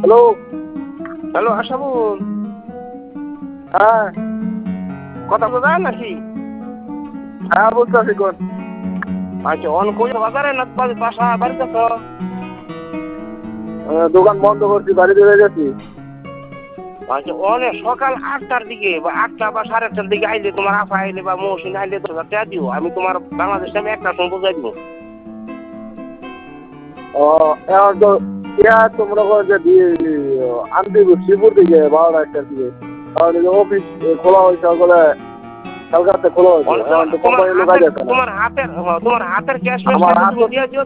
Hello. Hello Ashabul, হ্যাঁ কথা বলা যায় নাকি? হ্যাঁ বুঝতেছি কোন। আচ্ছা, অন কই বাজারে না বাসা বাড়িতে তো? দোকান বন্ধ করছি, বাড়িতে হয়ে গেছি। আচ্ছা, অনে সকাল 8টার দিকে বা 8টা বা 8:30টার দিকে আইলে তোমার আফা আইলে বা মৌসিন আইলে তো দিও, আমি তোমার বাংলাদেশ আমি একটা সময় বুঝাই দিব। ও এখন তো তোমরা যে দিয়ে আনতে শিবপুর দিকে 12টা 1টার দিকে, তাহলে অফিস খোলা হয়েছে সকালে, কালকাতে খোলা হয়েছে, এখন তো কোম্পানির লোক আছে না। তোমার হাতের ক্যাশ আমার হাত দিয়ে দিও।